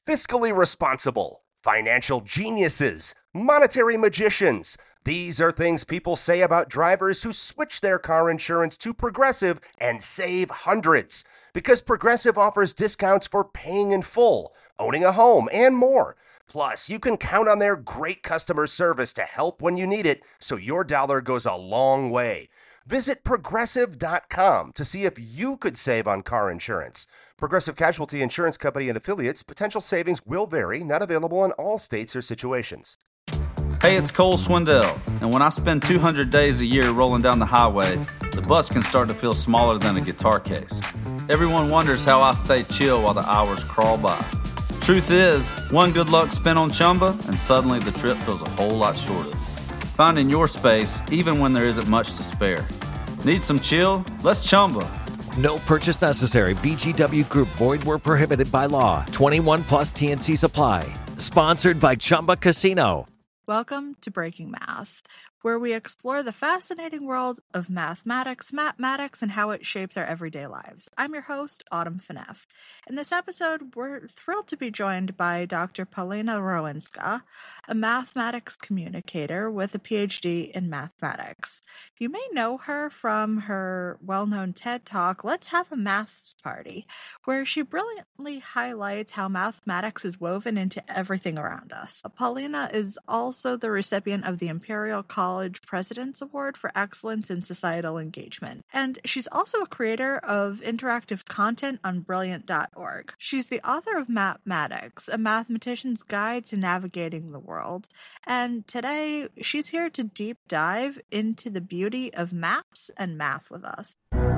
fiscally responsible, financial geniuses, monetary magicians. These are things people say about drivers who switch their car insurance to Progressive and save hundreds. Because Progressive offers discounts for paying in full, owning a home, and more. Plus, you can count on their great customer service to help when you need it, so your dollar goes a long way. Visit Progressive.com to see if you could save on car insurance. Progressive Casualty Insurance Company and affiliates. Potential savings will vary. Not available in all states or situations. Hey, it's Cole Swindell, and when I spend 200 days a year rolling down the highway, the bus can start to feel smaller than a guitar case. Everyone wonders how I stay chill while the hours crawl by. Truth is, one good luck spin on Chumba, and suddenly the trip feels a whole lot shorter. Finding your space, even when there isn't much to spare. Need some chill? Let's Chumba. No purchase necessary. VGW Group. Void where prohibited by law. 21 plus TNC Supply. Sponsored by Chumba Casino. Welcome to Breaking Math, where we explore the fascinating world of mathematics, and how it shapes our everyday lives. I'm your host, Autumn Phaneuf. In this episode, we're thrilled to be joined by Dr. Paulina Rowinska, a mathematics communicator with a PhD in mathematics. You may know her from her well-known TED Talk, Let's Have a Maths Party, where she brilliantly highlights how mathematics is woven into everything around us. Paulina is also the recipient of the Imperial College President's Award for Excellence in Societal Engagement. And she's also a creator of interactive content on Brilliant.org. She's the author of Mathematics, a mathematician's guide to navigating the world. And today, she's here to deep dive into the beauty of maps and math with us.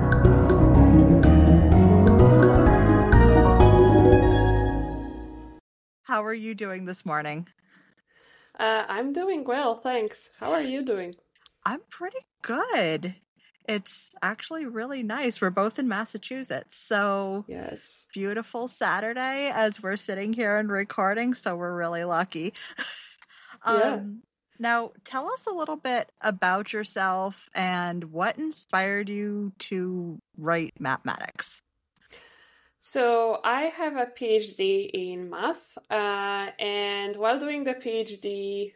How are you doing this morning? I'm doing well, thanks. How are you doing? I'm pretty good. It's actually really nice. We're both in Massachusetts, so yes, beautiful Saturday as we're sitting here and recording, so we're really lucky. Yeah. Now, tell us a little bit about yourself and what inspired you to write mathematics. So I have a PhD in math, and while doing the PhD,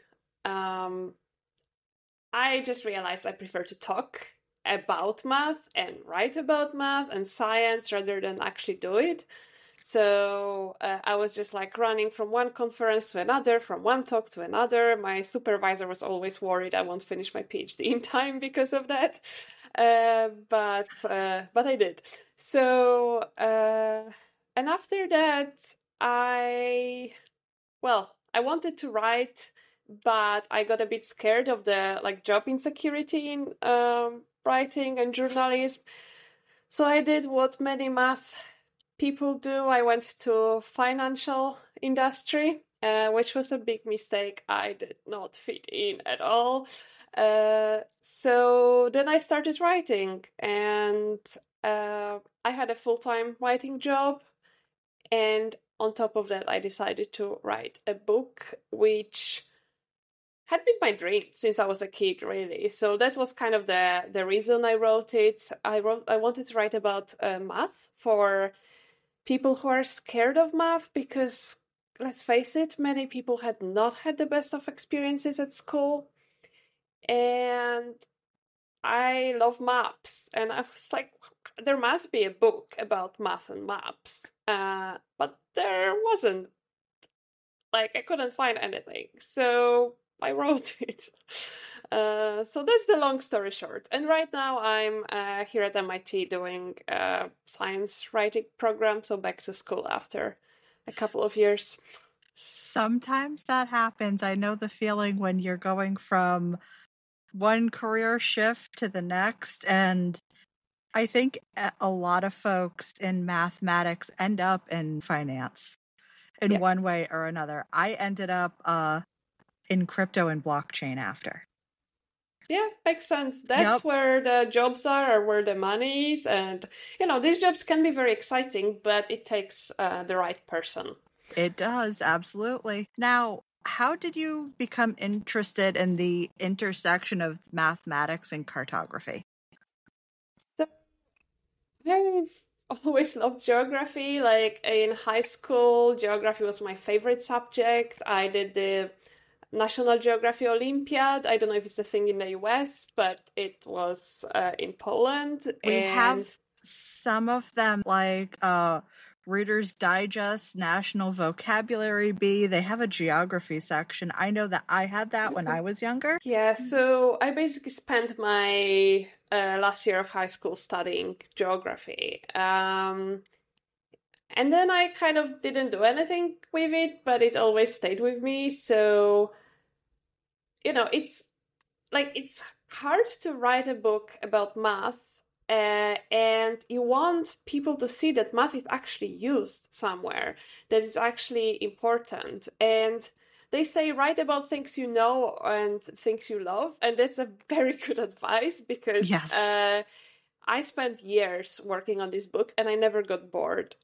I just realized I prefer to talk about math and write about math and science rather than actually do it. So I was just like running from one conference to another, from one talk to another. My supervisor was always worried I won't finish my PhD in time because of that. But I did. So, and after that, I wanted to write, but I got a bit scared of the job insecurity in writing and journalism. So I did what many math people do. I went to financial industry, which was a big mistake. I did not fit in at all. So then I started writing, and I had a full-time writing job, and on top of that I decided to write a book, which had been my dream since I was a kid, really. So that was kind of the reason I wrote it. I wanted to write about math for people who are scared of math, because let's face it, many people had not had the best of experiences at school. And I love maps, and I was like, there must be a book about math and maps, but there wasn't. I couldn't find anything, so I wrote it. So that's the long story short. And right now I'm here at MIT doing a science writing program, so back to school after a couple of years. Sometimes that happens. I know the feeling when you're going from one career shift to the next, and I think a lot of folks in mathematics end up in finance in one way or another. I ended up in crypto and blockchain after. Yeah, makes sense. That's where the jobs are, or where the money is. And, these jobs can be very exciting, but it takes the right person. It does, absolutely. Now, how did you become interested in the intersection of mathematics and cartography? So I've always loved geography. Like in high school, geography was my favorite subject. I did the National Geography Olympiad. I don't know if it's a thing in the US, but it was in Poland. We have some of them, like Reader's Digest, National Vocabulary Bee. They have a geography section. I know that I had that when I was younger. Yeah, so I basically spent my last year of high school studying geography. And then I kind of didn't do anything with it, but it always stayed with me. So, it's hard to write a book about math, and you want people to see that math is actually used somewhere, that it's actually important. And they say write about things you know and things you love, and that's a very good advice because I spent years working on this book and I never got bored.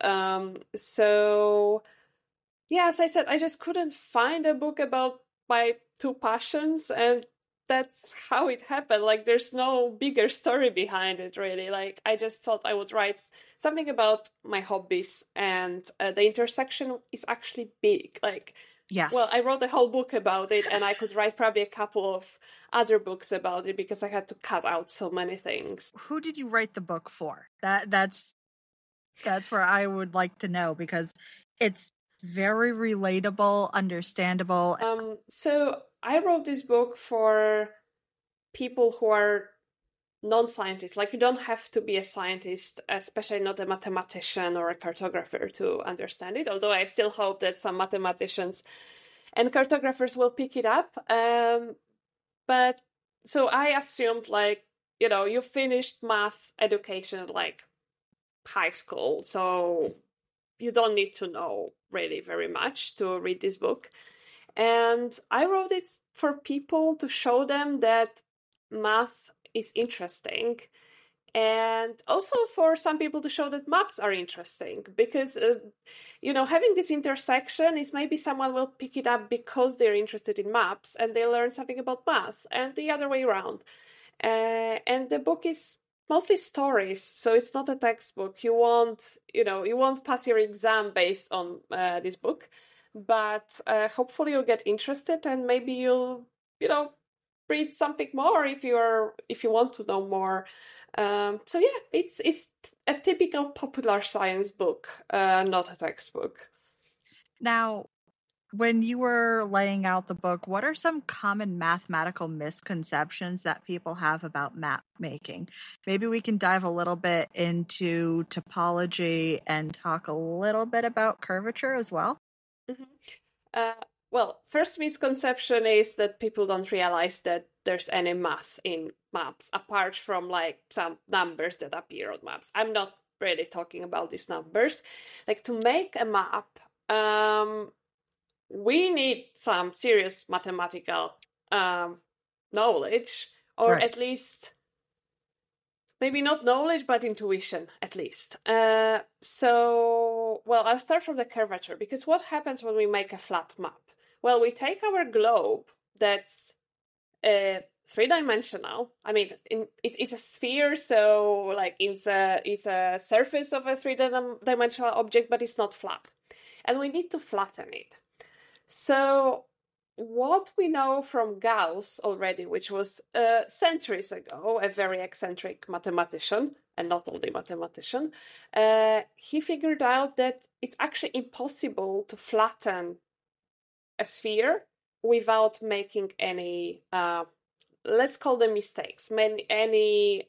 So, yeah, as I said, I just couldn't find a book about my two passions, and that's how it happened. Like, there's no bigger story behind it, really. Like, I just thought I would write something about my hobbies, and the intersection is actually big. Like, yes. Well, I wrote a whole book about it, and I could write probably a couple of other books about it because I had to cut out so many things. Who did you write the book for? That's where I would like to know, because it's very relatable, understandable. So I wrote this book for people who are non-scientists. Like, you don't have to be a scientist, especially not a mathematician or a cartographer, to understand it, although I still hope that some mathematicians and cartographers will pick it up. But so I assumed, like, you finished math education like high school, so you don't need to know really very much to read this book. And I wrote it for people to show them that math is interesting, and also for some people to show that maps are interesting, because having this intersection is maybe someone will pick it up because they're interested in maps and they learn something about math, and the other way around. And the book is mostly stories, so it's not a textbook. You won't pass your exam based on this book, but hopefully you'll get interested, and maybe you'll read something more if you want to know more. So yeah, it's a typical popular science book, not a textbook. Now, when you were laying out the book, what are some common mathematical misconceptions that people have about map making? Maybe we can dive a little bit into topology and talk a little bit about curvature as well. Mm-hmm. Well, first misconception is that people don't realize that there's any math in maps, apart from like some numbers that appear on maps. I'm not really talking about these numbers. Like, to make a map, we need some serious mathematical knowledge, or right. At least maybe not knowledge, but intuition, at least. So, well, I'll start from the curvature, because what happens when we make a flat map? Well, we take our globe that's three-dimensional. I mean, it's a sphere, so like it's a surface of a three-dimensional object, but it's not flat. And we need to flatten it. So what we know from Gauss already, which was centuries ago, a very eccentric mathematician, and not only mathematician, he figured out that it's actually impossible to flatten a sphere without making any, let's call them mistakes, anything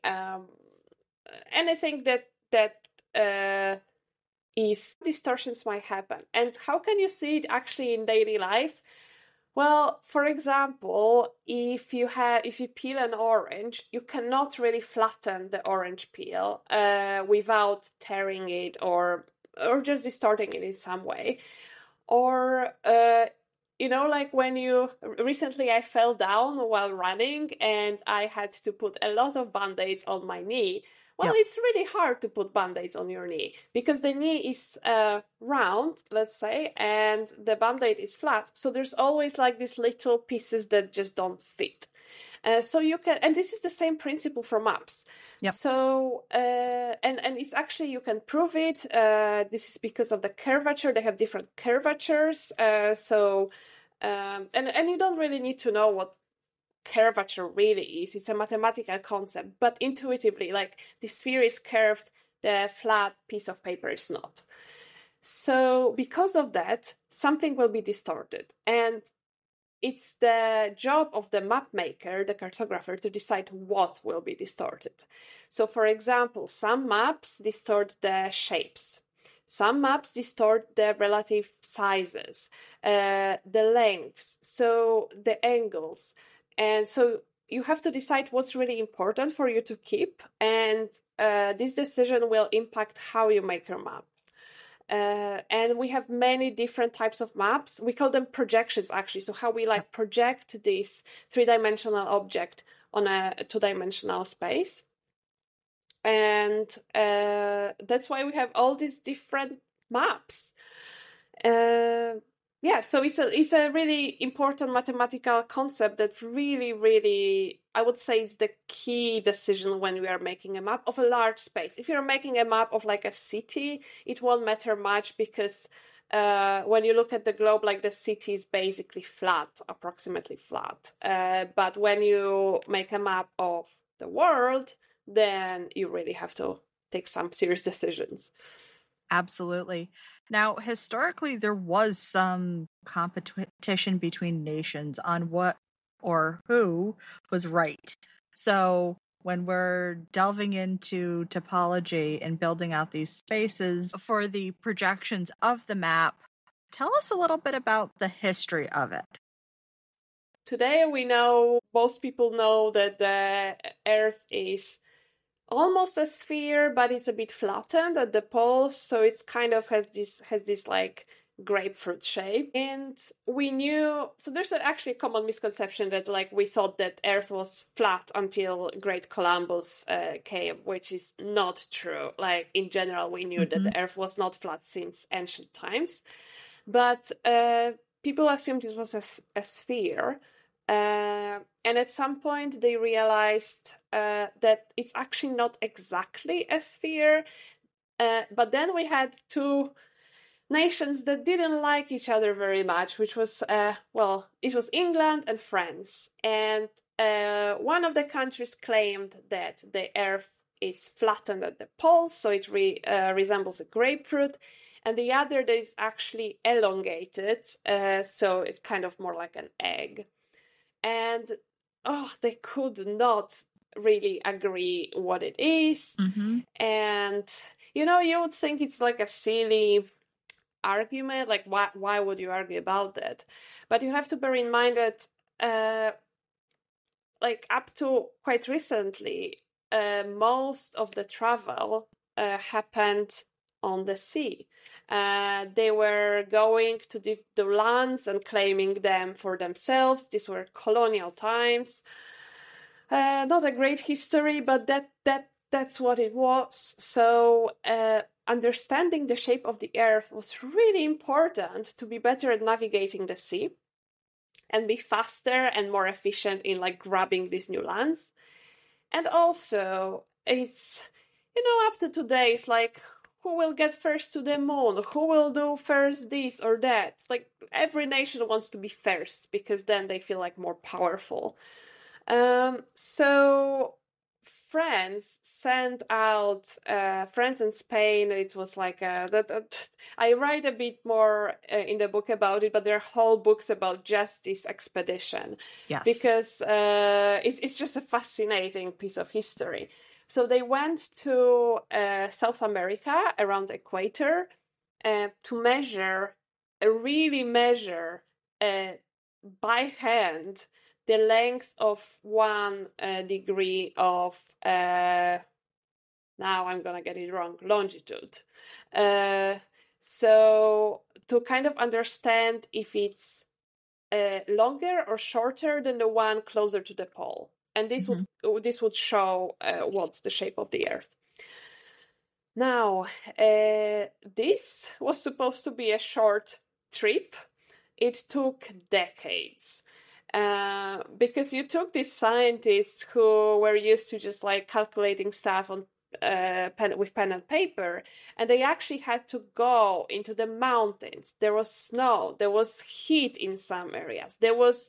that is distortions might happen. And how can you see it actually in daily life? Well, for example, if you peel an orange, you cannot really flatten the orange peel without tearing it or just distorting it in some way. Or like when recently I fell down while running and I had to put a lot of band-aids on my knee. Well, It's really hard to put band-aids on your knee because the knee is round, let's say, and the band-aid is flat. So there's always like these little pieces that just don't fit. So you can, and this is the same principle for maps. Yep. So, and it's actually, you can prove it. This is because of the curvature. They have different curvatures. And you don't really need to know what curvature really is. It's a mathematical concept, but intuitively, like the sphere is curved, the flat piece of paper is not. So because of that, something will be distorted. And it's the job of the map maker, the cartographer, to decide what will be distorted. So for example, some maps distort the shapes. Some maps distort the relative sizes, the lengths, so the angles. And so you have to decide what's really important for you to keep. And this decision will impact how you make your map. And we have many different types of maps. We call them projections, actually. So how we project this 3-dimensional object on a 2-dimensional space. And that's why we have all these different maps. So it's a really important mathematical concept that really, I would say, it's the key decision when we are making a map of a large space. If you're making a map of like a city, it won't matter much because when you look at the globe, like the city is basically flat, approximately flat. But when you make a map of the world, then you really have to take some serious decisions. Absolutely. Now, historically, there was some competition between nations on what or who was right. So when we're delving into topology and building out these spaces for the projections of the map, tell us a little bit about the history of it. Today most people know that the Earth is almost a sphere, but it's a bit flattened at the poles, so it's kind of has this like grapefruit shape. And we knew, so there's actually a common misconception that like we thought that Earth was flat until Great Columbus came, which is not true. Like in general, we knew that the Earth was not flat since ancient times, but people assumed it was a sphere. And at some point they realized that it's actually not exactly a sphere. But then we had two nations that didn't like each other very much, which was, it was England and France. And one of the countries claimed that the Earth is flattened at the poles, so it resembles a grapefruit. And the other that is actually elongated, so it's kind of more like an egg. And they could not really agree what it is. And you would think it's like a silly argument, like why would you argue about that? But you have to bear in mind that like up to quite recently, most of the travel happened on the sea. They were going to the lands and claiming them for themselves. These were colonial times. Not a great history, but that's what it was. So understanding the shape of the Earth was really important to be better at navigating the sea and be faster and more efficient in like grabbing these new lands. And also it's, up to today, it's like, who will get first to the moon? Who will do first this or that? Like every nation wants to be first because then they feel like more powerful. So France sent out, France and Spain, it was like, I write a bit more in the book about it, but there are whole books about just this expedition. Yes. Because it's just a fascinating piece of history. So they went to South America around the equator to really measure by hand the length of 1 degree of, now I'm going to get it wrong, longitude. So to kind of understand if it's longer or shorter than the one closer to the pole. And this would show what's the shape of the Earth. Now, this was supposed to be a short trip. It took decades. Because you took these scientists who were used to just like calculating stuff on with pen and paper, and they actually had to go into the mountains. There was snow, there was heat in some areas, there was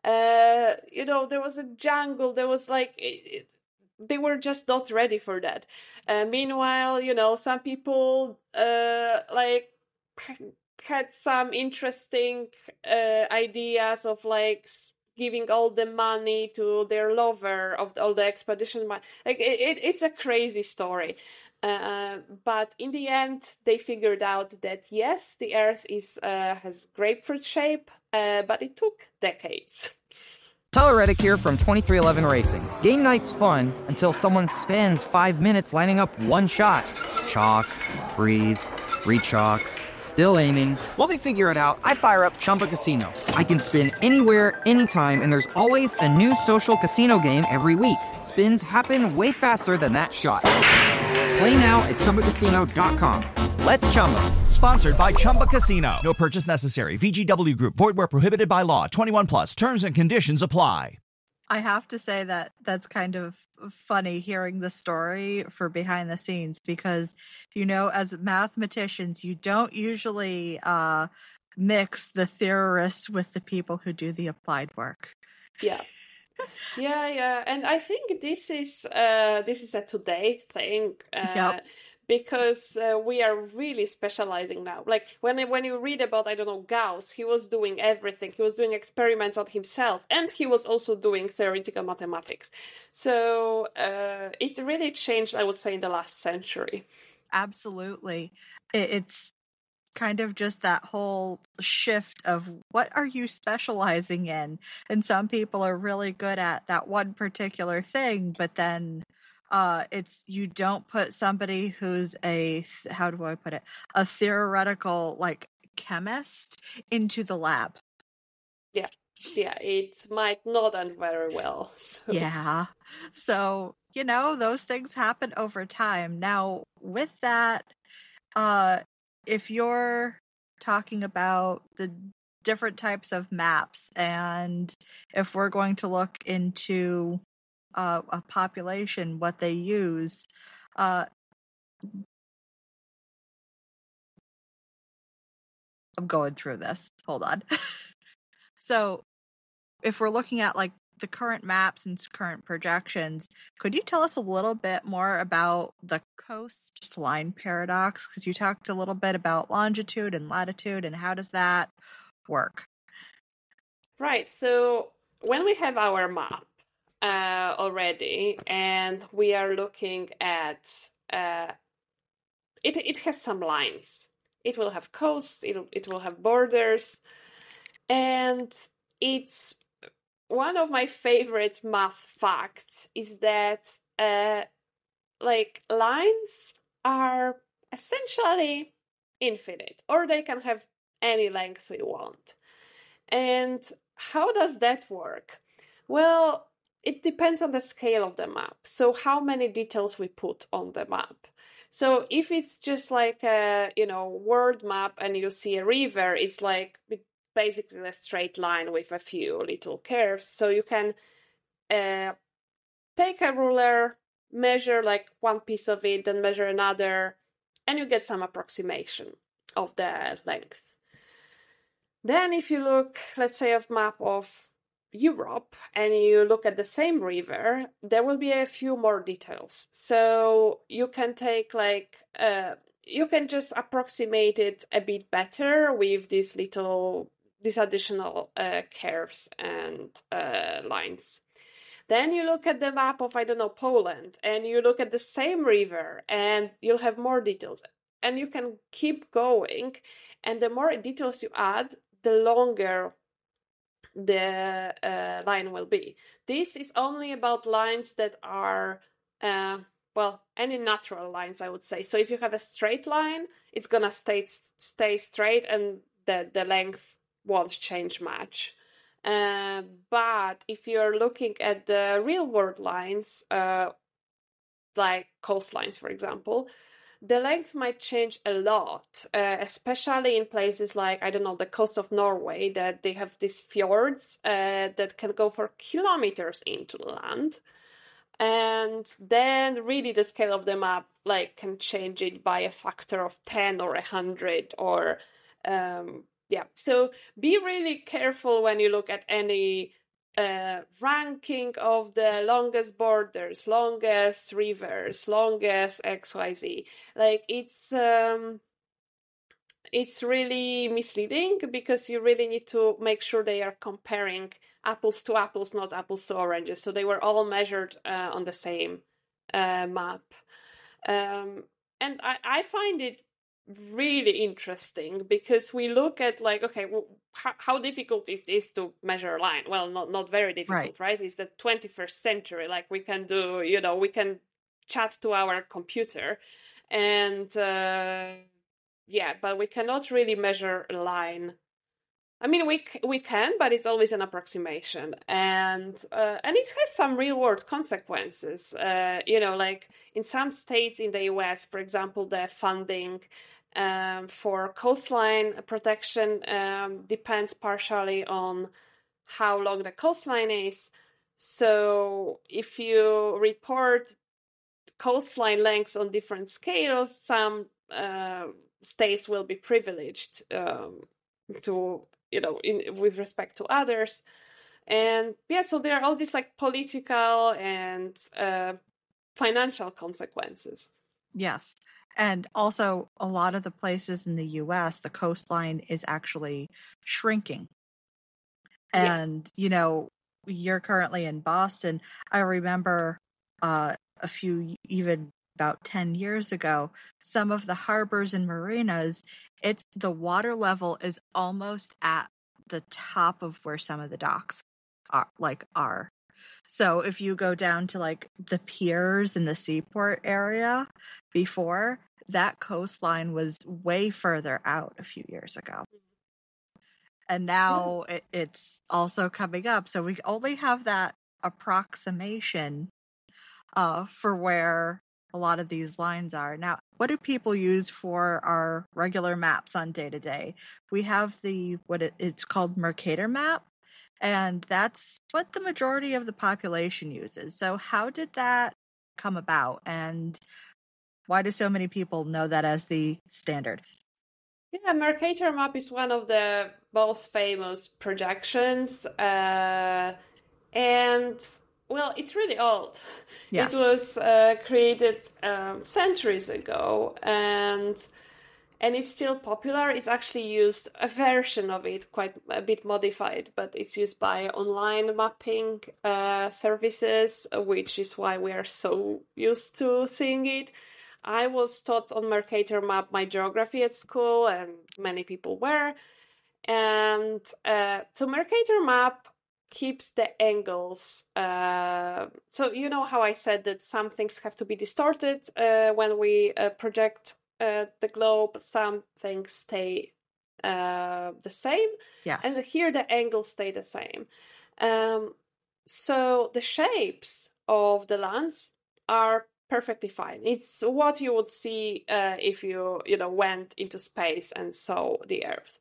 there was a jungle, there was like they were just not ready for that. Meanwhile, some people like had some interesting ideas of like giving all the money to their lover of all the expedition money. Like it's a crazy story. But in the end, they figured out that yes, the Earth has grapefruit shape, but it took decades. Tyler Reddick here from 2311 Racing. Game night's fun until someone spends 5 minutes lining up one shot. Chalk, breathe, re-chalk, still aiming. While they figure it out, I fire up Chumba Casino. I can spin anywhere, anytime, and there's always a new social casino game every week. Spins happen way faster than that shot. Play now at ChumbaCasino.com. Let's Chumba. Sponsored by Chumba Casino. No purchase necessary. VGW Group. Void where prohibited by law. 21 plus. Terms and conditions apply. I have to say that that's kind of funny hearing the story for behind the scenes because, as mathematicians, you don't usually mix the theorists with the people who do the applied work. Yeah. Yeah. And I think this is a today thing. Yep. Because we are really specializing now. Like when you read about, I don't know, Gauss, he was doing everything. He was doing experiments on himself, and he was also doing theoretical mathematics. So it really changed, I would say, in the last century. Absolutely. It's kind of just that whole shift of what are you specializing in? And some people are really good at that one particular thing, but then you don't put somebody who's a theoretical like chemist into the lab. Yeah, it might not end very well. So. Yeah. So, those things happen over time. Now, with that, if you're talking about the different types of maps, and if we're going to look into a population, what they use. I'm going through this. Hold on. So if we're looking at like the current maps and current projections, could you tell us a little bit more about the coastline paradox? Because you talked a little bit about longitude and latitude, and how does that work? Right. So when we have our map, already, and we are looking at it has some lines. It will have coasts, it will have borders, and it's one of my favorite math facts is that like lines are essentially infinite, or they can have any length we want. And how does that work? Well, it depends on the scale of the map. So how many details we put on the map. So if it's just like a, world map and you see a river, it's like basically a straight line with a few little curves. So you can take a ruler, measure like one piece of it, then measure another, and you get some approximation of the length. Then if you look, let's say, a map of Europe and you look at the same river, there will be a few more details. So you can take you can just approximate it a bit better with these additional curves and lines. Then you look at the map of, Poland, and you look at the same river and you'll have more details. And you can keep going. And the more details you add, the longer the line will be. This is only about lines that are, any natural lines, I would say. So if you have a straight line, it's gonna stay straight, and the length won't change much. But if you're looking at the real world lines, like coastlines, for example, the length might change a lot, especially in places like, I don't know, the coast of Norway, that they have these fjords that can go for kilometers into the land. And then really the scale of the map like can change it by a factor of 10 or 100 or so be really careful when you look at any ranking of the longest borders, longest rivers, longest XYZ. Like it's really misleading because you really need to make sure they are comparing apples to apples, not apples to oranges. So they were all measured on the same map. And I find it really interesting because we look at like, okay, well, how difficult is this to measure a line? Well, not very difficult, right? It's the 21st century. Like we can do, we can chat to our computer and but we cannot really measure a line. I mean, we can, but it's always an approximation, and it has some real world consequences. Like in some states in the US, for example, the funding for coastline protection depends partially on how long the coastline is. So if you report coastline lengths on different scales, some states will be privileged to, with respect to others. And so there are all these like political and financial consequences. Yes. And also a lot of the places in the US, the coastline is actually shrinking. And, you're currently in Boston. I remember even about 10 years ago, some of the harbors and marinas, the water level is almost at the top of where some of the docks are. So if you go down to like the piers in the seaport area before, that coastline was way further out a few years ago. And now it's also coming up. So we only have that approximation for where a lot of these lines are. Now, what do people use for our regular maps on day to day? We have it's called Mercator Map, and that's what the majority of the population uses. So how did that come about, and why do so many people know that as the standard? Yeah, Mercator Map is one of the most famous projections, and well, it's really old. Yes. It was created centuries ago, and it's still popular. It's actually used, a version of it, quite a bit modified, but it's used by online mapping services, which is why we are so used to seeing it. I was taught on Mercator Map my geography at school, and many people were. And so Mercator Map keeps the angles. So you know how I said that some things have to be distorted when we project the globe, some things stay the same. Yes. And here the angles stay the same. So the shapes of the lands are perfectly fine. It's what you would see if you went into space and saw the Earth.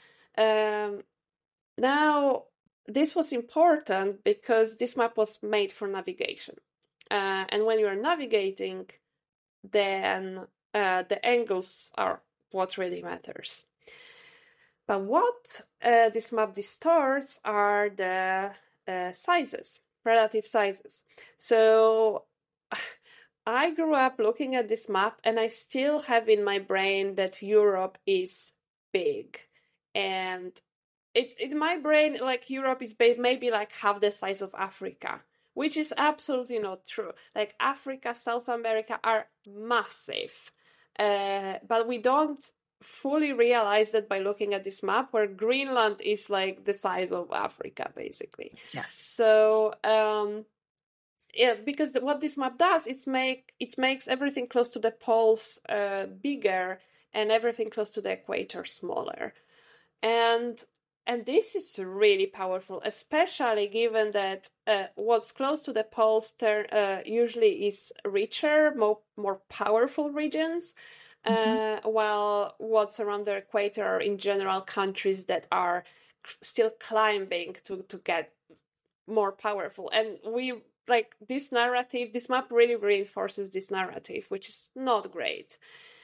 Now, this was important because this map was made for navigation. And when you're navigating, then the angles are what really matters. But what this map distorts are the sizes, relative sizes. So I grew up looking at this map, and I still have in my brain that Europe is big. And in my brain, like Europe is maybe like half the size of Africa, which is absolutely not true. Like Africa, South America are massive. But we don't fully realize that by looking at this map, where Greenland is like the size of Africa, basically. Yes. So, because what this map does, it makes everything close to the poles bigger and everything close to the equator smaller. And And this is really powerful, especially given that what's close to the poles usually is richer, more powerful regions, while what's around the equator are in general countries that are still climbing to get more powerful. And we like this narrative, this map really reinforces this narrative, which is not great.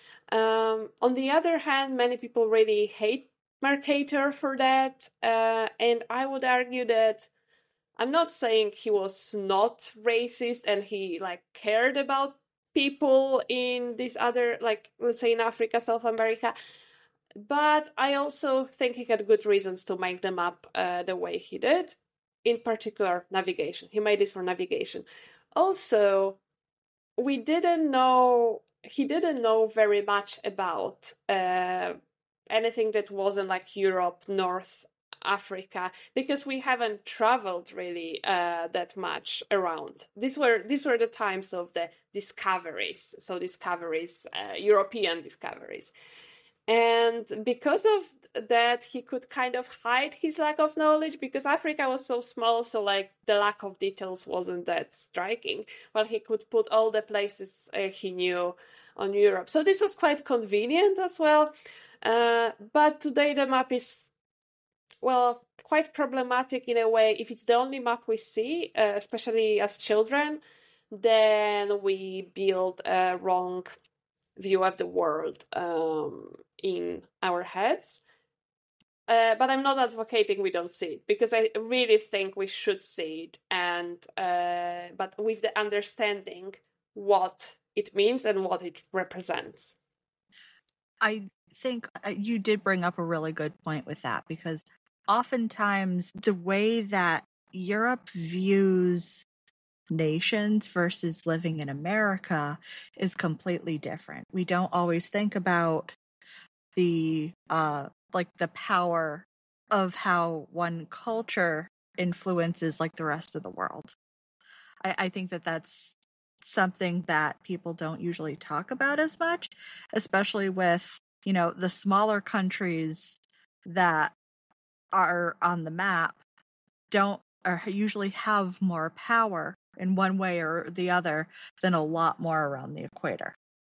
On the other hand, many people really hate Mercator for that, and I would argue that I'm not saying he was not racist and he like cared about people in this other, like let's say in Africa, South America, but I also think he had good reasons to make them up the way he did. In particular, navigation. He made it for navigation. Also, he didn't know very much about anything that wasn't like Europe, North Africa, because we haven't traveled really that much around. These were the times of the discoveries. So European discoveries. And because of that, he could kind of hide his lack of knowledge because Africa was so small, so like the lack of details wasn't that striking. Well, he could put all the places he knew on Europe. So this was quite convenient as well. But today the map is, well, quite problematic in a way. If it's the only map we see, especially as children, then we build a wrong view of the world in our heads. But I'm not advocating we don't see it, because I really think we should see it, and but with the understanding what it means and what it represents. I think you did bring up a really good point with that, because oftentimes the way that Europe views nations versus living in America is completely different. We don't always think about the the power of how one culture influences like the rest of the world. I think that that's something that people don't usually talk about as much, especially with, the smaller countries that are on the map usually have more power in one way or the other than a lot more around the equator.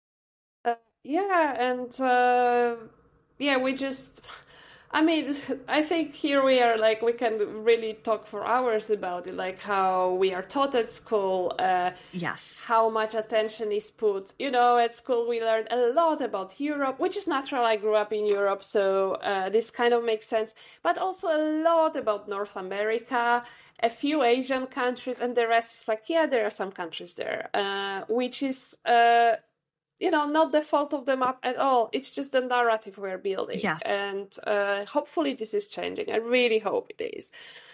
I think here we are, like, we can really talk for hours about it, like how we are taught at school. Yes. How much attention is put. At school we learned a lot about Europe, which is natural. I grew up in Europe, so this kind of makes sense. But also a lot about North America, a few Asian countries, and the rest is like, yeah, there are some countries there, which is... not the fault of the map at all. It's just the narrative we're building. Yes. And hopefully this is changing. I really hope it is.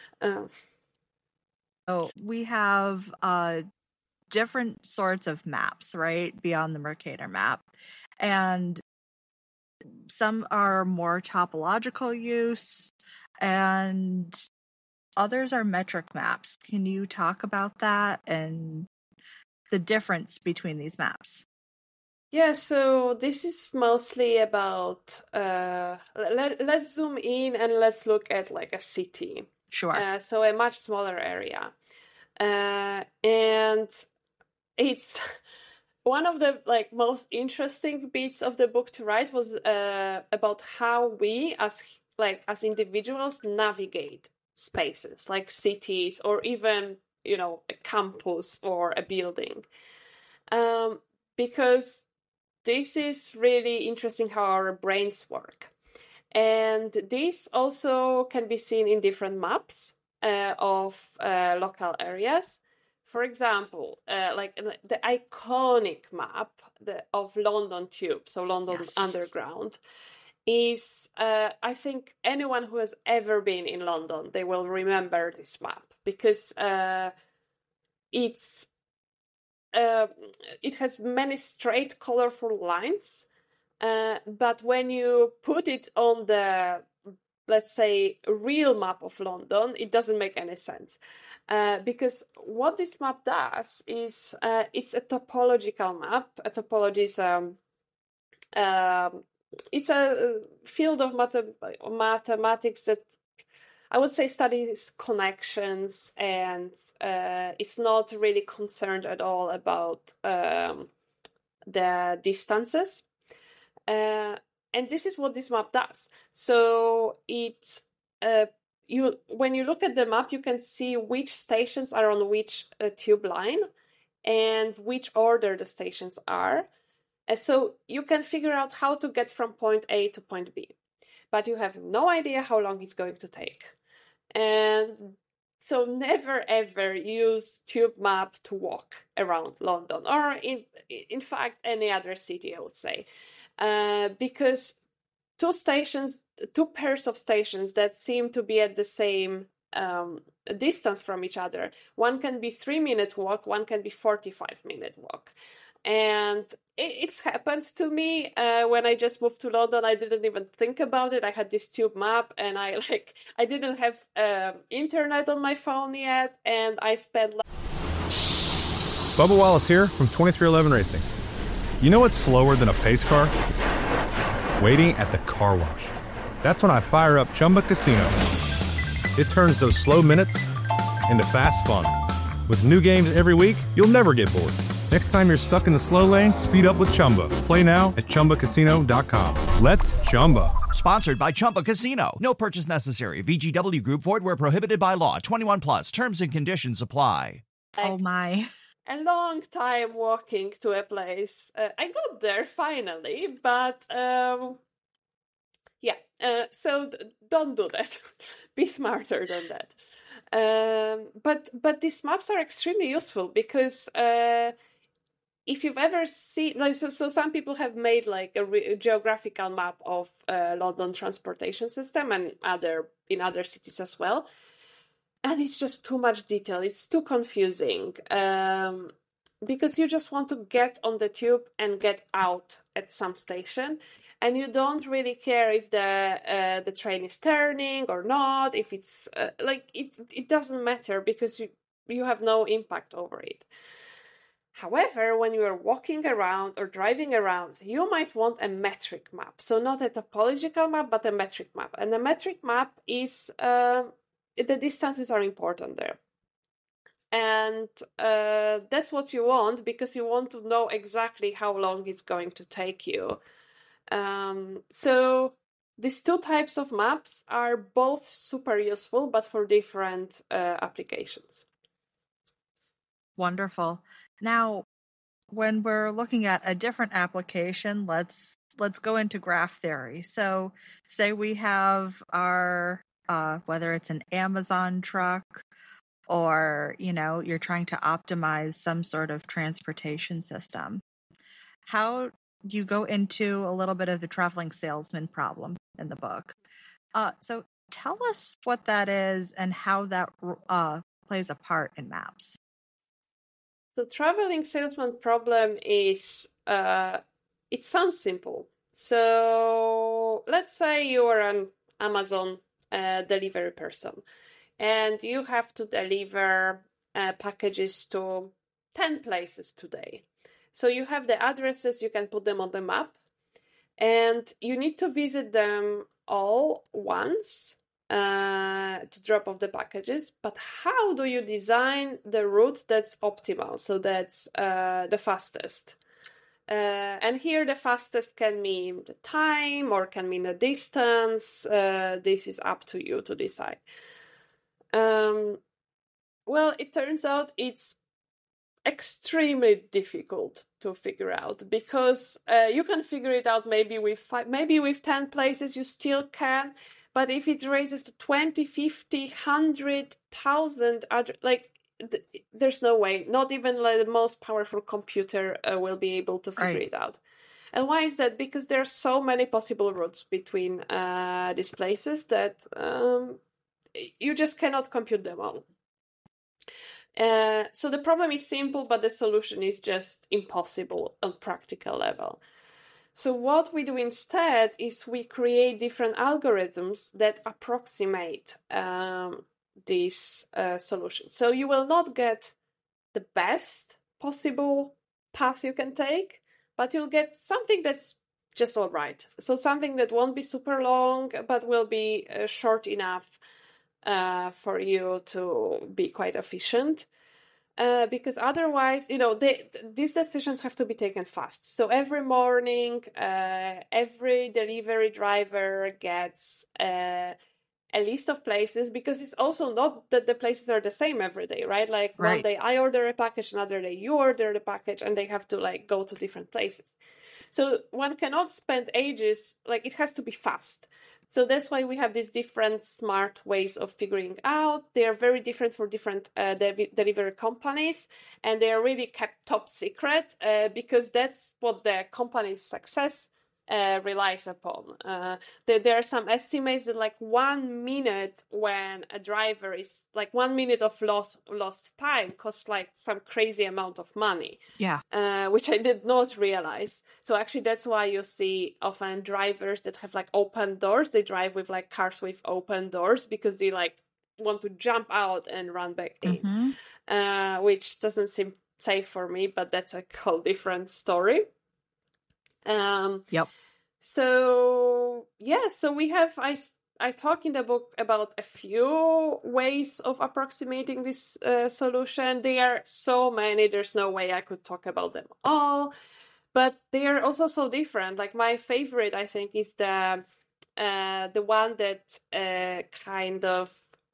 We have different sorts of maps, right? Beyond the Mercator map. And some are more topological use, and others are metric maps. Can you talk about that and the difference between these maps? Yeah, so this is mostly about, let's zoom in and let's look at like a city. Sure. So a much smaller area. And it's one of the most interesting bits of the book to write was about how we as individuals navigate spaces like cities or even, a campus or a building. Because this is really interesting how our brains work. And this also can be seen in different maps of local areas. For example, the iconic map of London Tube, so London Underground, is, I think anyone who has ever been in London, they will remember this map, because it has many straight, colorful lines, but when you put it on the, let's say, real map of London, it doesn't make any sense. Because what this map does is, it's a topological map. A topology is it's a field of mathematics that I would say, studies connections and is not really concerned at all about the distances. And this is what this map does. So it's when you look at the map, you can see which stations are on which tube line and which order the stations are. And so you can figure out how to get from point A to point B. But you have no idea how long it's going to take. And so never ever use tube map to walk around London, or in fact any other city, I would say. Because two pairs of stations that seem to be at the same distance from each other. One can be 3-minute walk, one can be 45-minute walk. And it's happened to me when I just moved to London. I didn't even think about it. I had this tube map, and I didn't have internet on my phone yet, and I spent. Bubba Wallace here from 2311 Racing. You know what's slower than a pace car? Waiting at the car wash. That's when I fire up Chumba Casino. It turns those slow minutes into fast fun. With new games every week, you'll never get bored. Next time you're stuck in the slow lane, speed up with Chumba. Play now at ChumbaCasino.com. Let's Chumba. Sponsored by Chumba Casino. No purchase necessary. VGW Group. Void where prohibited by law. 21 plus. Terms and conditions apply. Oh my. A long time walking to a place. I got there finally, but so don't do that. Be smarter than that. But these maps are extremely useful because if you've ever seen, so some people have made like a geographical map of London transportation system and in other cities as well. And it's just too much detail. It's too confusing because you just want to get on the tube and get out at some station. And you don't really care if the train is turning or not. If it's it doesn't matter because you have no impact over it. However, when you are walking around or driving around, you might want a metric map. So not a topological map, but a metric map. And the metric map is the distances are important there. And that's what you want because you want to know exactly how long it's going to take you. So these two types of maps are both super useful, but for different applications. Wonderful. Now, when we're looking at a different application, let's go into graph theory. So say we have our, whether it's an Amazon truck or, you're trying to optimize some sort of transportation system. How you go into a little bit of the traveling salesman problem in the book. So tell us what that is and how that plays a part in maps. The traveling salesman problem is, it sounds simple. So let's say you are an Amazon delivery person and you have to deliver packages to 10 places today. So you have the addresses, you can put them on the map, and you need to visit them all once to drop off the packages. But how do you design the route that's optimal? So that's the fastest. And here the fastest can mean the time or can mean the distance. This is up to you to decide. Well, it turns out it's extremely difficult to figure out because you can figure it out maybe with 10 places you still can, but if it raises to 20, 50, 100,000, there's no way. Not even the most powerful computer will be able to figure it out. And why is that? Because there are so many possible routes between these places that you just cannot compute them all. So the problem is simple, but the solution is just impossible on practical level. So what we do instead is we create different algorithms that approximate this solution. So you will not get the best possible path you can take, but you'll get something that's just all right. So something that won't be super long, but will be short enough for you to be quite efficient. Because otherwise, these decisions have to be taken fast. So every morning, every delivery driver gets a list of places, because it's also not that the places are the same every day, right? Like one day I order a package, another day you order the package, and they have to like go to different places. So one cannot spend ages, like it has to be fast. So that's why we have these different smart ways of figuring out. They are very different for different delivery companies, and they are really kept top secret because that's what the company's success relies upon. There are some estimates that like 1 minute when a driver is like 1 minute of lost time costs like some crazy amount of money. Yeah. Which I did not realize. So actually that's why you see often drivers that have like open doors. They drive with like cars with open doors because they like want to jump out and run back in, which doesn't seem safe for me, but that's a whole different story. Yep. So we have, I talk in the book about a few ways of approximating this solution. There are so many, there's no way I could talk about them all, but they are also so different. Like my favorite, I think, is the one that kind of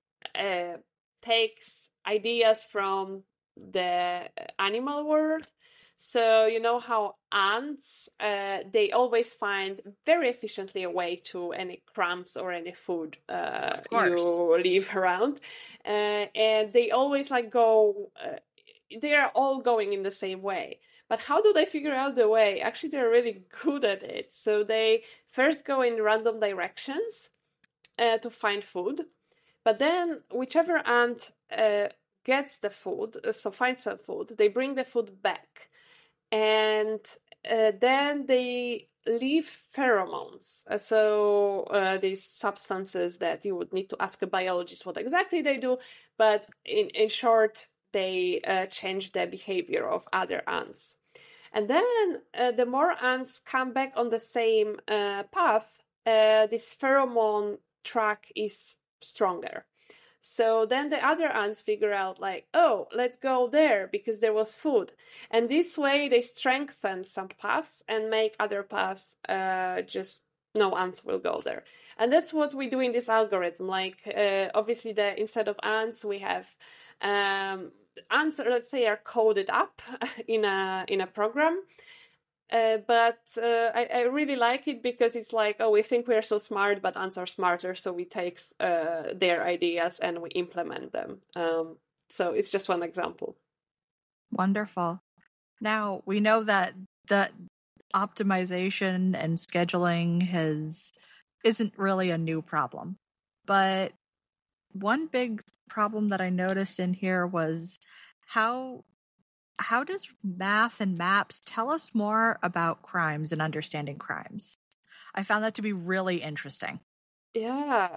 takes ideas from the animal world. So you know how ants, they always find very efficiently a way to any crumbs or any food you leave around. And they always like go, they are all going in the same way. But how do they figure out the way? Actually, they're really good at it. So they first go in random directions to find food. But then whichever ant gets the food, so finds some food, they bring the food back. And then they leave pheromones. So these substances that you would need to ask a biologist what exactly they do. But in short, they change the behavior of other ants. And then the more ants come back on the same path, this pheromone track is stronger. So then the other ants figure out like, oh, let's go there because there was food. And this way they strengthen some paths and make other paths just no ants will go there. And that's what we do in this algorithm. Like obviously instead of ants, we have ants, let's say, are coded up in a program. But I really like it because it's like, oh, we think we are so smart, but ants are smarter. So we take their ideas and we implement them. So it's just one example. Wonderful. Now, we know that the optimization and scheduling isn't really a new problem. But one big problem that I noticed in here was how does math and maps tell us more about crimes and understanding crimes? I found that to be really interesting. Yeah.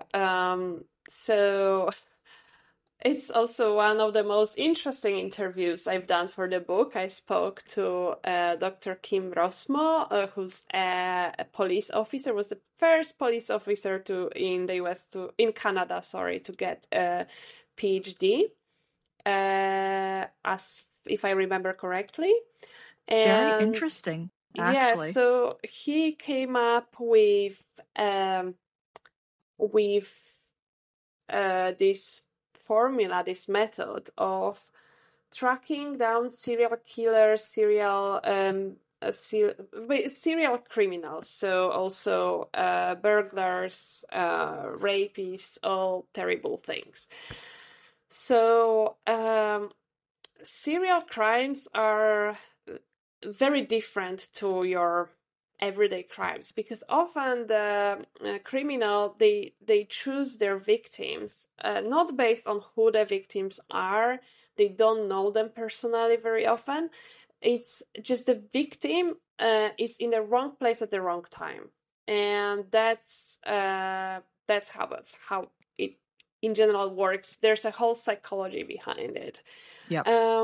So it's also one of the most interesting interviews I've done for the book. I spoke to Dr. Kim Rosmo, who's a police officer, was the first police officer in Canada, to get a PhD. As if I remember correctly. And very interesting, actually. Yeah, so he came up with this formula, this method of tracking down serial killers, serial criminals, so also burglars, rapists, all terrible things. So serial crimes are very different to your everyday crimes because often the criminal, they choose their victims not based on who the victims are. They don't know them personally very often. It's just the victim is in the wrong place at the wrong time, and that's how it in general works. There's a whole psychology behind it. Yeah.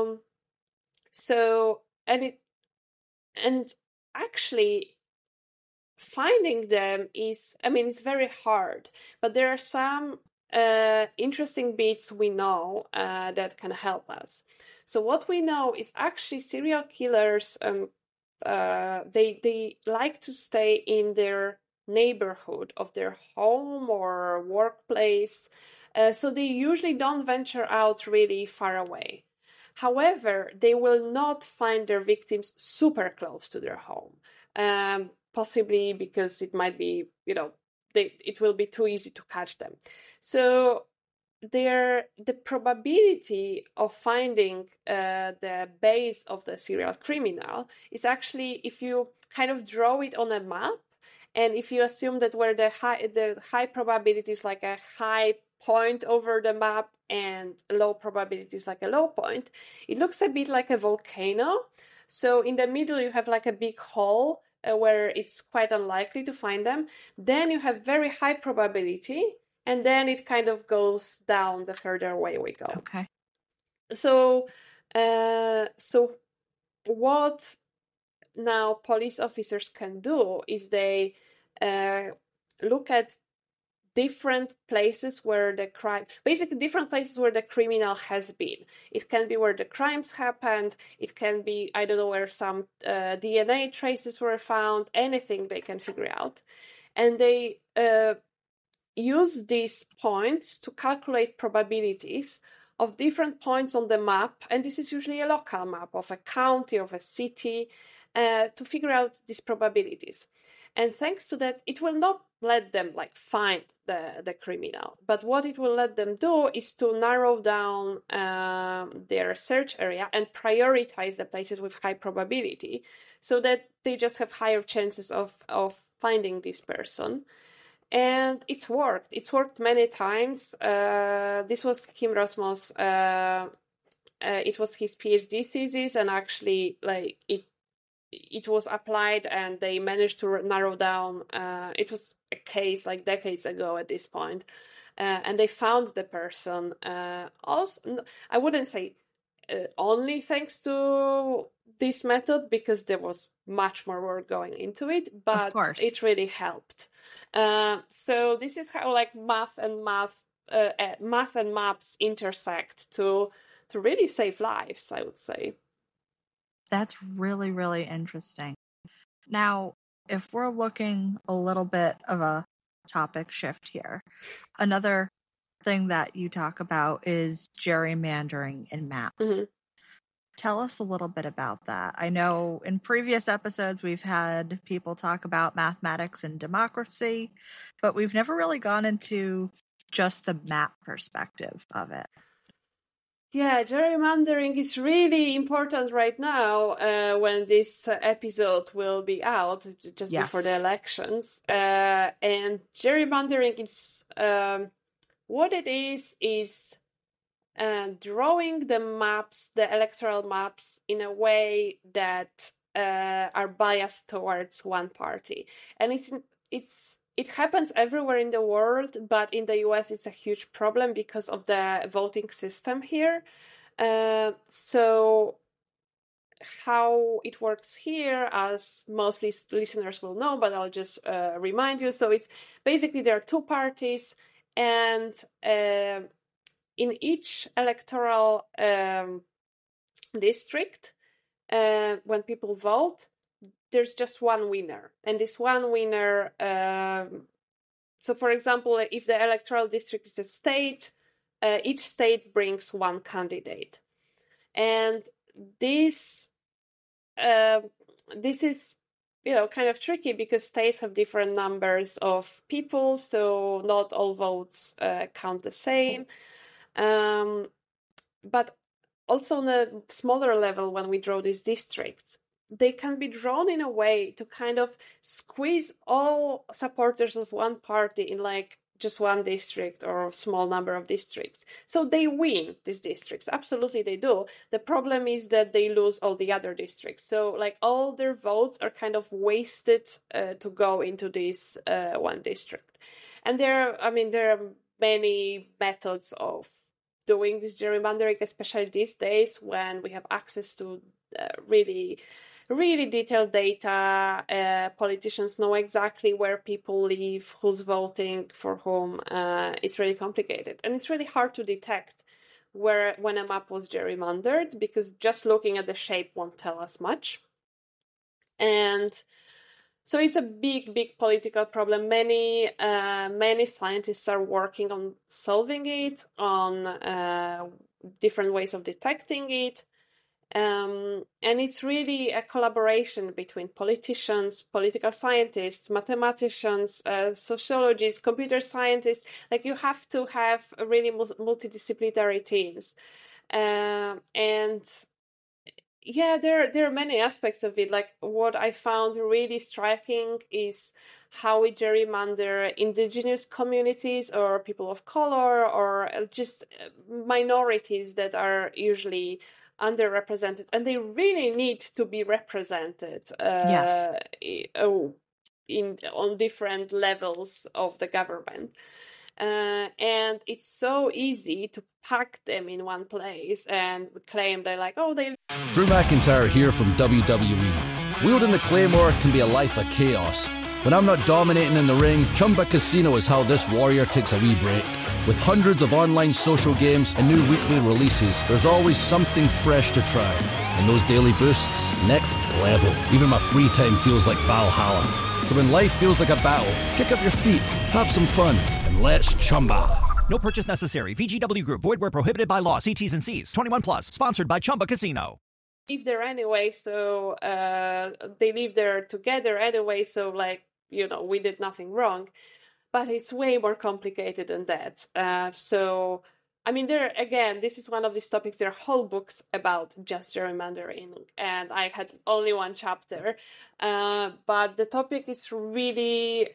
So and actually finding them is, it's very hard, but there are some interesting bits we know that can help us. So what we know is actually serial killers, they like to stay in their neighborhood of their home or workplace. So they usually don't venture out really far away. However, they will not find their victims super close to their home, possibly because it might be, it will be too easy to catch them. So the probability of finding the base of the serial criminal is actually, if you kind of draw it on a map, and if you assume that where the high probability is like a high point over the map and low probability is like a low point, it looks a bit like a volcano. So in the middle you have like a big hole where it's quite unlikely to find them. Then you have very high probability, and then it kind of goes down the further away we go. Okay. So what now police officers can do is they look at different places where the criminal has been. It can be where the crimes happened. It can be, I don't know, where some DNA traces were found, anything they can figure out. And they use these points to calculate probabilities of different points on the map. And this is usually a local map of a county, of a city, to figure out these probabilities. And thanks to that, it will not let them find the criminal. But what it will let them do is to narrow down their search area and prioritize the places with high probability, so that they just have higher chances of finding this person. And it's worked. It's worked many times. This was Kim Rosmo's. It was his PhD thesis, and actually, it was applied, and they managed to narrow down. It was a case decades ago at this point, and they found the person. Also, I wouldn't say only thanks to this method, because there was much more work going into it, but it really helped. So this is how math and maps intersect to really save lives, I would say. That's really, really interesting. Now, if we're looking a little bit of a topic shift here, another thing that you talk about is gerrymandering in maps. Mm-hmm. Tell us a little bit about that. I know in previous episodes we've had people talk about mathematics and democracy, but we've never really gone into just the map perspective of it. Yeah, gerrymandering is really important right now when this episode will be out, just before the elections. And gerrymandering is, what it is drawing the maps, the electoral maps, in a way that are biased towards one party. And it happens everywhere in the world, but in the US it's a huge problem because of the voting system here. So how it works here, as most listeners will know, but I'll just remind you. So it's basically there are two parties, and in each electoral district, when people vote, there's just one winner. And this one winner, so for example, if the electoral district is a state, each state brings one candidate. And this is, kind of tricky, because states have different numbers of people, so not all votes count the same. But also on a smaller level, when we draw these districts, they can be drawn in a way to kind of squeeze all supporters of one party in just one district or a small number of districts. So they win these districts. Absolutely they do. The problem is that they lose all the other districts. So all their votes are kind of wasted to go into this one district. And there are many methods of doing this gerrymandering, especially these days when we have access to really really detailed data. Politicians know exactly where people live, who's voting for whom. It's really complicated, and it's really hard to detect when a map was gerrymandered, because just looking at the shape won't tell us much. And so it's a big political problem. Many scientists are working on solving it, on different ways of detecting it. And it's really a collaboration between politicians, political scientists, mathematicians, sociologists, computer scientists. Like, you have to have really multidisciplinary teams. And yeah, there are many aspects of it. Like, what I found really striking is how we gerrymander indigenous communities or people of color or just minorities that are usually underrepresented, and they really need to be represented Yes. on different levels of the government. And it's so easy to pack them in one place and claim they're like, oh, they... Drew McIntyre here from WWE. Wielding the Claymore can be a life of chaos. When I'm not dominating in the ring, Chumba Casino is how this warrior takes a wee break. With hundreds of online social games and new weekly releases, there's always something fresh to try. And those daily boosts, next level. Even my free time feels like Valhalla. So when life feels like a battle, kick up your feet, have some fun, and let's Chumba. No purchase necessary. VGW Group. Void where prohibited by law. See T's and C's. 21 plus. Sponsored by Chumba Casino. Live there anyway, so they live there together anyway, so, like, you know, we did nothing wrong. But it's way more complicated than that. So, I mean, this is one of these topics. There are whole books about just gerrymandering, and I had only one chapter. But the topic is really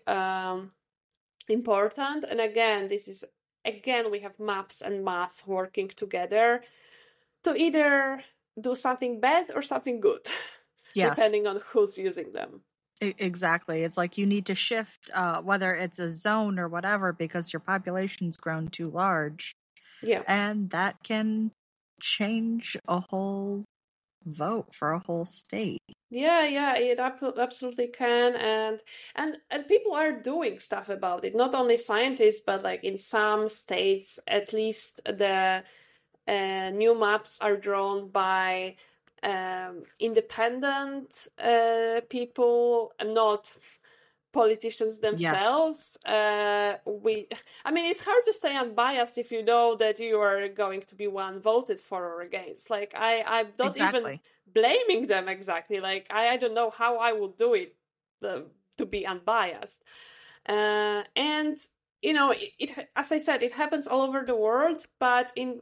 important. And again, we have maps and math working together to either do something bad or something good, Yes. depending on who's using them. Exactly. It's like you need to shift, whether it's a zone or whatever, because your population's grown too large. Yeah. And that can change a whole vote for a whole state. Yeah, it absolutely can, and people are doing stuff about it. Not only scientists, but like in some states, at least the new maps are drawn by independent people, not politicians themselves. Yes. It's hard to stay unbiased if you know that you are going to be one voted for or against. Like, I'm not even blaming them exactly. Like, I don't know how I would do it to be unbiased. And you know, it as I said, it happens all over the world, but in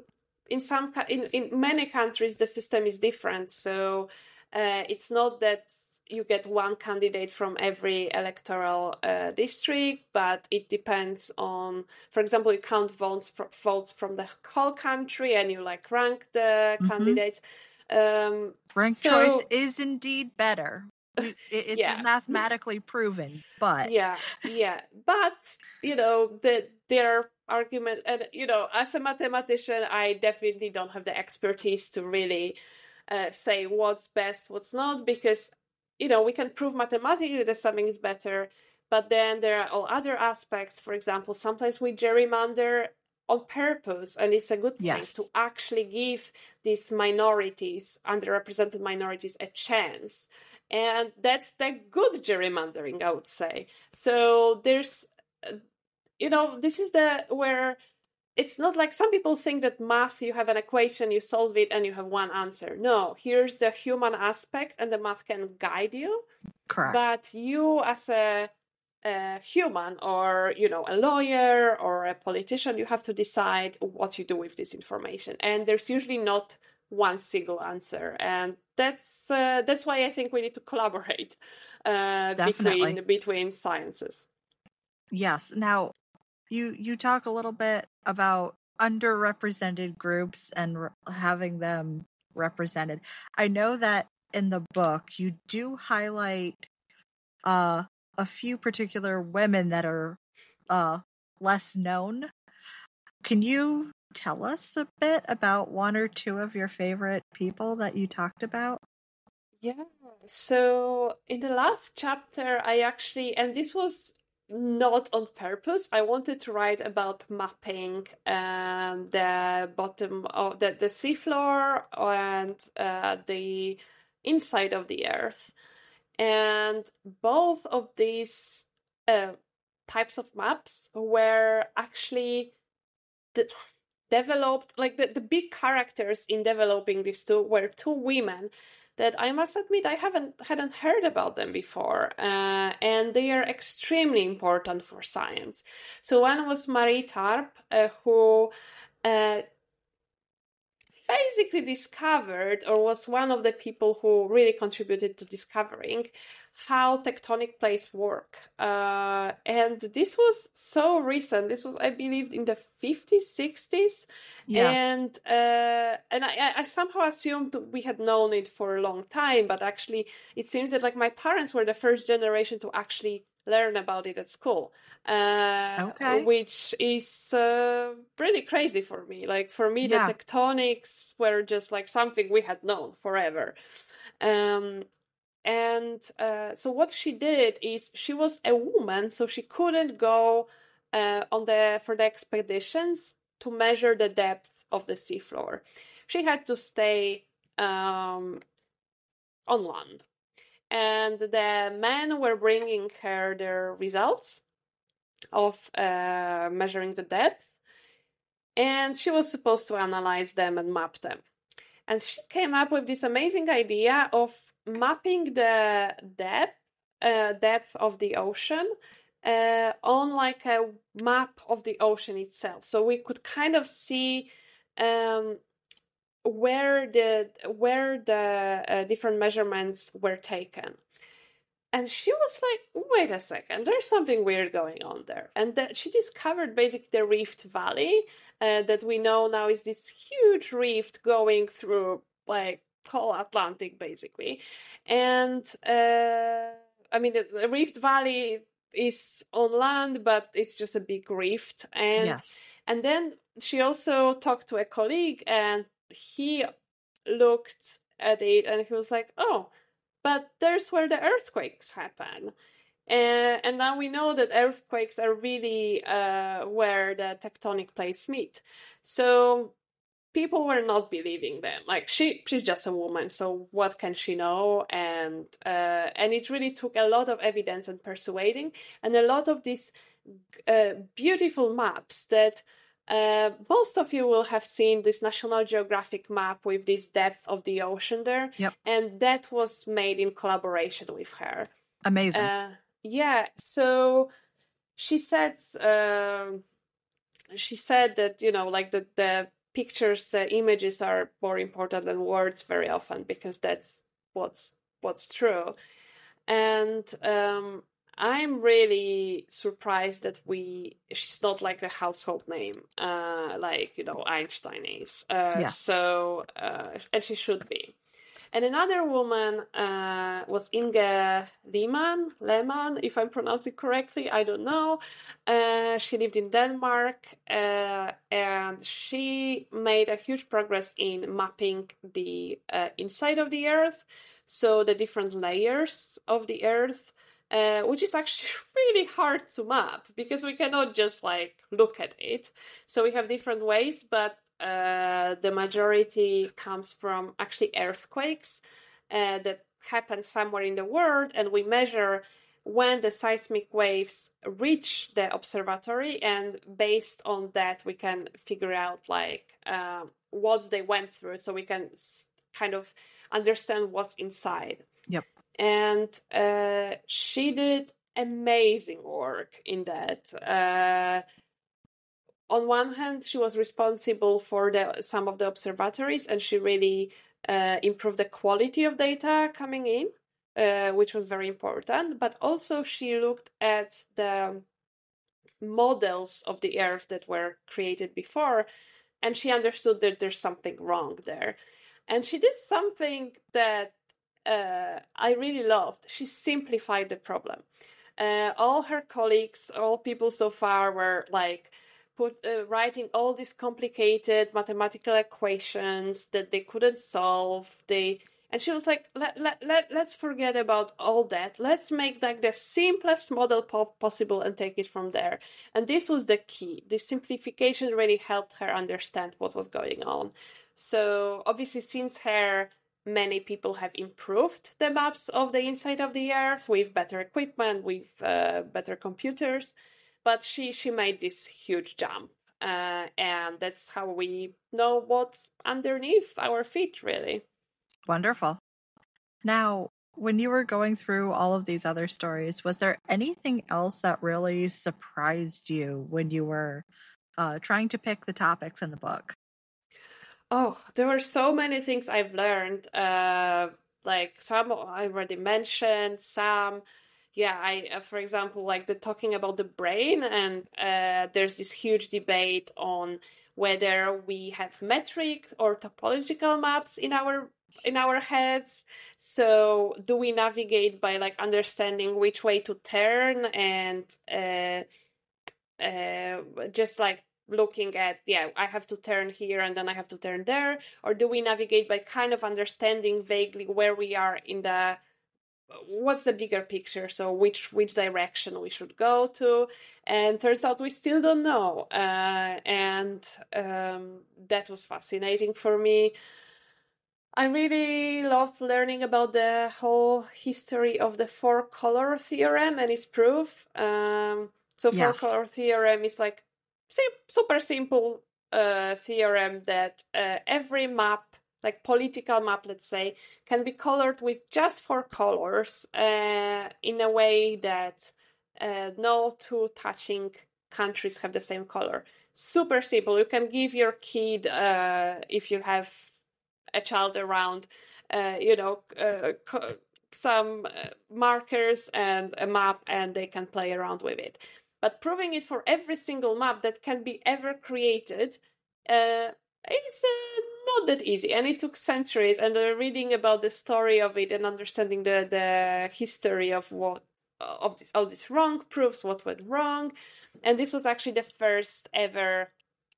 many countries the system is different. So it's not that you get one candidate from every electoral district, but it depends on, for example, you count votes from the whole country and you like rank the candidates. Ranked choice is indeed better. It's mathematically proven, but but you know, their argument, and you know, as a mathematician, I definitely don't have the expertise to really say what's best, what's not, because you know, we can prove mathematically that something is better, but then there are all other aspects. For example, sometimes we gerrymander on purpose, and it's a good thing to actually give these minorities, underrepresented minorities, a chance. And that's the good gerrymandering, I would say. So there's, you know, this is where it's not like some people think that math, you have an equation, you solve it, and you have one answer. No, here's the human aspect, and the math can guide you. Correct. But you as a human, or, you know, a lawyer or a politician, you have to decide what you do with this information. And there's usually not one single answer. And that's why I think we need to collaborate between sciences. Yes. Now, you talk a little bit about underrepresented groups and having them represented. I know that in the book you do highlight a few particular women that are less known. Can you tell us a bit about one or two of your favorite people that you talked about? Yeah. So in the last chapter, I actually, and this was not on purpose, I wanted to write about mapping the bottom of the seafloor and the inside of the earth. And both of these types of maps were actually developed, like the big characters in developing these two were two women that I must admit I hadn't heard about them before, and they are extremely important for science. So one was Marie Tarp, who basically discovered, or was one of the people who really contributed to discovering how tectonic plates work. And this was so recent. This was, I believe, in the 50s, 60s. Yes. And I somehow assumed we had known it for a long time, but actually it seems that like my parents were the first generation to actually learn about it at school, which is really crazy for me. Like for me, the tectonics were just like something we had known forever. So what she did is, she was a woman, so she couldn't go for the expeditions to measure the depth of the seafloor. She had to stay on land. And the men were bringing her their results of measuring the depth, and she was supposed to analyze them and map them. And she came up with this amazing idea of mapping the depth of the ocean on like a map of the ocean itself, so we could kind of see where the different measurements were taken. And she was like, wait a second, there's something weird going on there. And that she discovered basically the Rift Valley that we know now is this huge rift going through like whole Atlantic basically. And I mean, the Rift Valley is on land, but it's just a big rift. And and then she also talked to a colleague, and he looked at it and he was like, oh, but there's where the earthquakes happen. And now we know that earthquakes are really where the tectonic plates meet. So people were not believing them. Like, she's just a woman, so what can she know? And it really took a lot of evidence and persuading, and a lot of these beautiful maps that most of you will have seen, this National Geographic map with this depth of the ocean there. And that was made in collaboration with her. Amazing. So she said that, you know, like the pictures, the images are more important than words very often, because that's what's true. And I'm really surprised that she's not like a household name, like, you know, Einstein is. So, and she should be. And another woman was Inge Lehmann, if I'm pronouncing correctly, I don't know. She lived in Denmark, and she made a huge progress in mapping the inside of the Earth, so the different layers of the Earth, which is actually really hard to map, because we cannot just like look at it. So we have different ways, but the majority comes from actually earthquakes that happen somewhere in the world, and we measure when the seismic waves reach the observatory, and based on that we can figure out like what they went through, so we can kind of understand what's inside. And she did amazing work in that. On one hand, she was responsible for some of the observatories, and she really improved the quality of data coming in, which was very important. But also she looked at the models of the Earth that were created before, and she understood that there's something wrong there. And she did something that I really loved. She simplified the problem. All her colleagues, all people so far were like writing all these complicated mathematical equations that they couldn't solve. They And she was like, let's forget about all that. Let's make like the simplest model possible and take it from there. And this was the key. The simplification really helped her understand what was going on. So obviously since her, many people have improved the maps of the inside of the Earth with better equipment, with better computers. But she made this huge jump. And that's how we know what's underneath our feet, really. Wonderful. Now, when you were going through all of these other stories, was there anything else that really surprised you when you were trying to pick the topics in the book? Oh, there were so many things I've learned. Like some I already mentioned, some, I, for example, like the talking about the brain, and there's this huge debate on whether we have metric or topological maps in our heads. So do we navigate by like understanding which way to turn and just like looking at, I have to turn here and then I have to turn there? Or do we navigate by kind of understanding vaguely where we are in what's the bigger picture? So which direction we should go to? And turns out we still don't know. And that was fascinating for me. I really loved learning about the whole history of the 4-color theorem and its proof. So 4-color theorem is like super simple theorem that every map, like political map, let's say, can be colored with just 4 colors in a way that no two touching countries have the same color. Super simple. You can give your kid, if you have a child around, some markers and a map, and they can play around with it. But proving it for every single map that can be ever created is not that easy, and it took centuries. And reading about the story of it and understanding the history of all these wrong proofs, what went wrong, and this was actually the first ever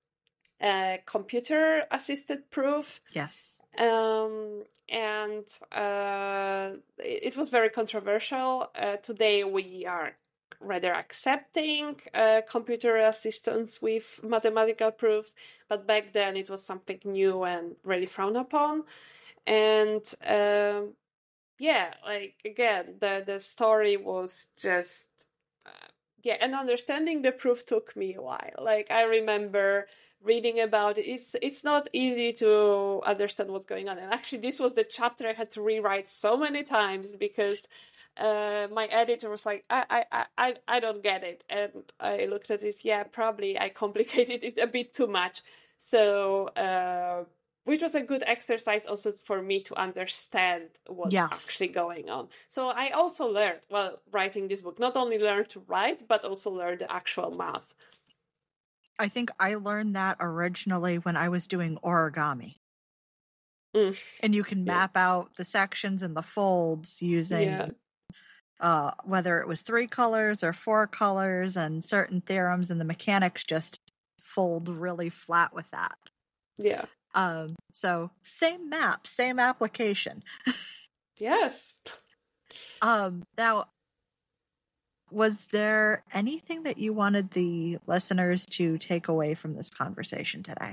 computer-assisted proof. Yes. And it was very controversial. Today we are rather accepting computer assistance with mathematical proofs, but back then it was something new and really frowned upon. And again, the story was just and understanding the proof took me a while. Like I remember reading about it, it's not easy to understand what's going on. And actually this was the chapter I had to rewrite so many times because my editor was like, I don't get it. And I looked at it, probably I complicated it a bit too much. So which was a good exercise also for me to understand what's actually going on. So I also learned, while writing this book, not only learned to write, but also learned the actual math. I think I learned that originally when I was doing origami. And you can map out the sections and the folds using whether it was 3 colors or 4 colors, and certain theorems, and the mechanics just fold really flat with that. Yeah. So same map, same application. Yes. Now, was there anything that you wanted the listeners to take away from this conversation today?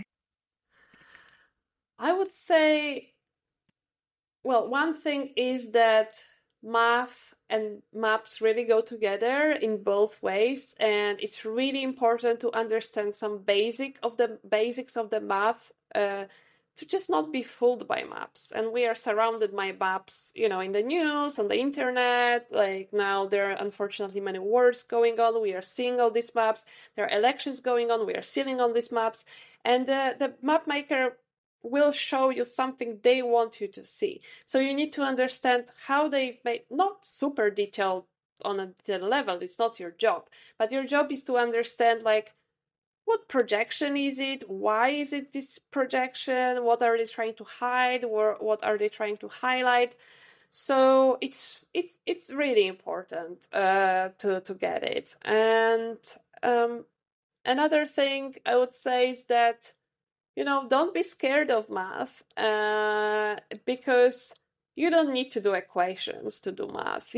I would say, well, one thing is that math and maps really go together in both ways, and it's really important to understand some basics of the math to just not be fooled by maps. And we are surrounded by maps, in the news, on the internet. Like now there are unfortunately many wars going on. We are seeing all these maps. There are elections going on. We are seeing all these maps. And the map maker will show you something they want you to see. So you need to understand how they made, not super detailed on a detailed level. It's not your job. But your job is to understand, like, what projection is it? Why is it this projection? What are they trying to hide? Or what are they trying to highlight? So it's really important to get it. And another thing I would say is that, don't be scared of math because you don't need to do equations to do math.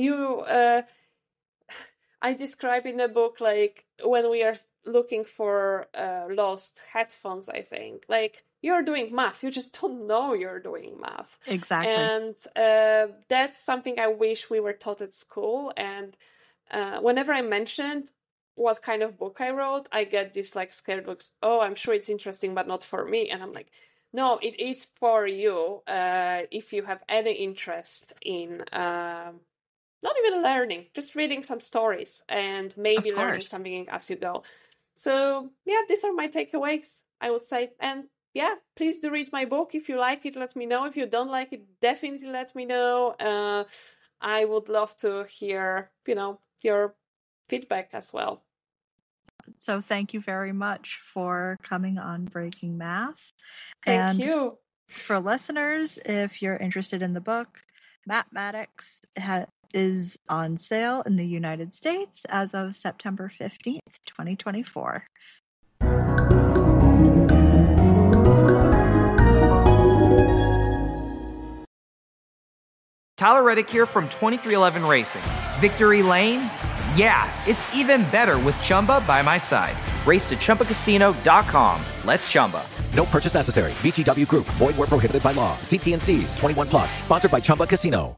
I describe in the book, like, when we are looking for lost headphones, I think, like, you're doing math, you just don't know you're doing math. Exactly. And that's something I wish we were taught at school. And whenever I mentioned what kind of book I wrote, I get this, like, scared looks. Oh, I'm sure it's interesting, but not for me. And I'm like, no, it is for you if you have any interest in not even learning, just reading some stories and maybe learning something as you go. So, yeah, these are my takeaways, I would say. And yeah, please do read my book. If you like it, let me know. If you don't like it, definitely let me know. I would love to hear, your feedback as well. So thank you very much for coming on Breaking Math. Thank you. For listeners, if you're interested in the book, Mathematics is on sale in the United States as of September 15th, 2024. Tyler Reddick here from 2311 Racing. Victory Lane? Yeah, it's even better with Chumba by my side. Race to ChumbaCasino.com. Let's Chumba. No purchase necessary. VGW Group. Void where prohibited by law. See T&Cs. 21+. Sponsored by Chumba Casino.